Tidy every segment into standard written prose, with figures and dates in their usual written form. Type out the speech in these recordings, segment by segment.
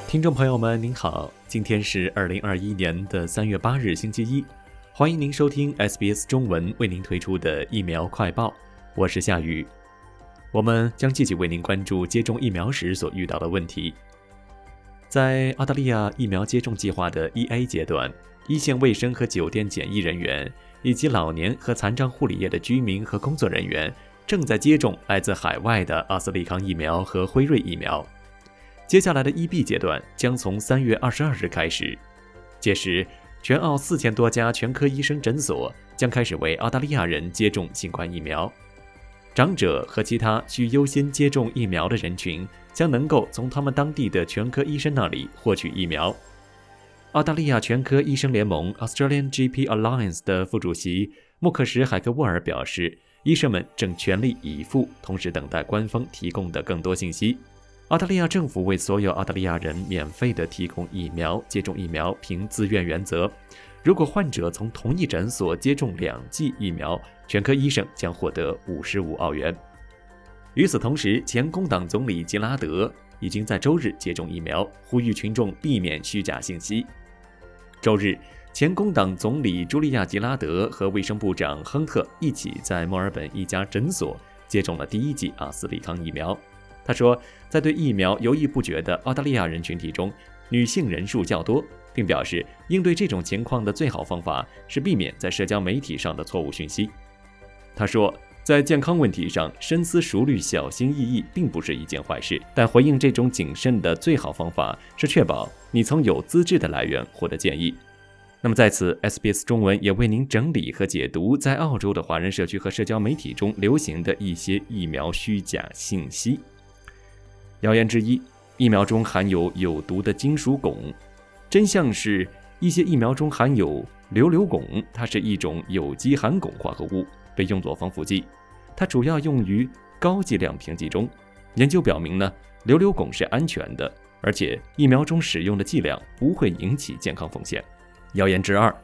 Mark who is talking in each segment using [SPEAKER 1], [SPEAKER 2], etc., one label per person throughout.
[SPEAKER 1] 听众朋友们您好，今天是2021年3月8日星期一，欢迎您收听 SBS 中文为您推出的疫苗快报，我是夏雨。我们将继续为您关注接种疫苗时所遇到的问题。在澳大利亚疫苗接种计划的 1A 阶段，一线卫生和酒店检疫人员以及老年和残障护理业的居民和工作人员正在接种来自海外的阿斯利康疫苗和辉瑞疫苗。接下来的 1B 阶段将从3月22日开始，届时全澳4000多家全科医生诊所将开始为澳大利亚人接种新冠疫苗。长者和其他需优先接种疫苗的人群将能够从他们当地的全科医生那里获取疫苗。澳大利亚全科医生联盟 Australian GP Alliance 的副主席穆克什·海格沃尔表示，医生们正全力以赴，同时等待官方提供的更多信息。澳大利亚政府为所有澳大利亚人免费地提供疫苗，接种疫苗凭自愿原则。如果患者从同一诊所接种2剂疫苗，全科医生将获得55澳元。与此同时，前工党总理吉拉德已经在周日接种疫苗，呼吁群众避免虚假信息。周日，前工党总理茱莉亚·吉拉德和卫生部长亨特一起在墨尔本一家诊所接种了第1剂阿斯利康疫苗。他说，在对疫苗犹豫不决的澳大利亚人群体中，女性人数较多，并表示应对这种情况的最好方法是避免在社交媒体上的错误讯息。他说，在健康问题上，深思熟虑、小心翼翼并不是一件坏事，但回应这种谨慎的最好方法是确保你从有资质的来源获得建议。那么在此 SBS 中文也为您整理和解读在澳洲的华人社区和社交媒体中流行的一些疫苗虚假信息。谣言之一，疫苗中含有有毒的金属汞。真相是，一些疫苗中含有硫汞，它是一种有机含汞化合物，被用作防腐剂。它主要用于高剂量平剂中。研究表明呢，硫汞是安全的，而且疫苗中使用的剂量不会引起健康风险。谣言之二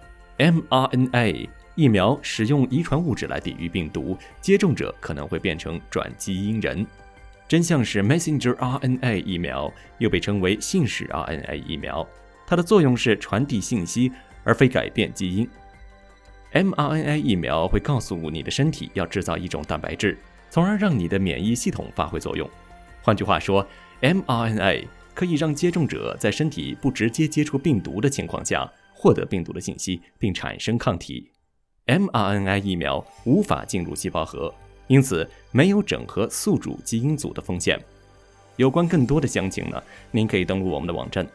[SPEAKER 1] ，mRNA 疫苗使用遗传物质来抵御病毒，接种者可能会变成转基因人。真相是 Messenger RNA 疫苗又被称为信使 RNA 疫苗，它的作用是传递信息，而非改变基因。mRNA 疫苗会告诉你的身体要制造一种蛋白质，从而让你的免疫系统发挥作用。换句话说， mRNA 可以让接种者在身体不直接接触病毒的情况下获得病毒的信息，并产生抗体。mRNA 疫苗无法进入细胞核，因此没有整合宿主基因组的风险。有关更多的详情呢，您可以登录我们的网站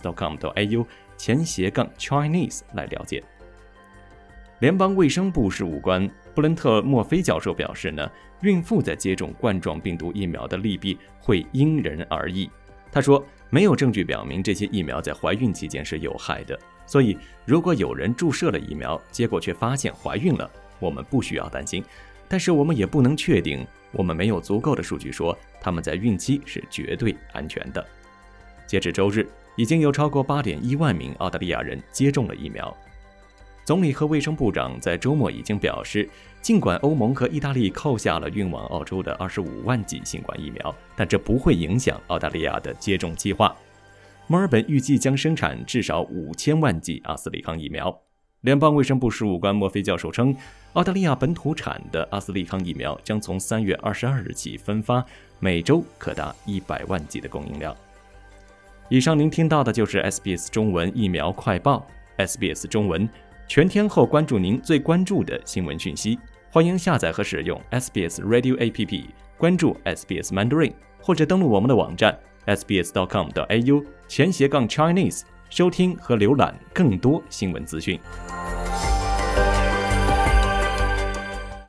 [SPEAKER 1] sbs.com.au/Chinese 来了解。联邦卫生部事务官布伦特·墨菲教授表示呢，孕妇在接种冠状病毒疫苗的利弊会因人而异。他说，没有证据表明这些疫苗在怀孕期间是有害的，所以如果有人注射了疫苗，结果却发现怀孕了，我们不需要担心。但是我们也不能确定，我们没有足够的数据说他们在孕期是绝对安全的。截至周日，已经有超过 8.1 万名澳大利亚人接种了疫苗。总理和卫生部长在周末已经表示，尽管欧盟和意大利扣下了运往澳洲的25万剂新冠疫苗，但这不会影响澳大利亚的接种计划。墨尔本预计将生产至少5000万剂阿斯利康疫苗。联邦卫生部事务官墨菲教授称，澳大利亚本土产的阿斯利康疫苗将从3月22日起分发，每周可达100万剂的供应量。以上您听到的就是 SBS 中文疫苗快报。SBS 中文全天候关注您最关注的新闻讯息，欢迎下载和使用 SBS Radio APP， 关注 SBS Mandarin， 或者登录我们的网站 sbs.com.au/Chinese， 收听和浏览更多新闻资讯。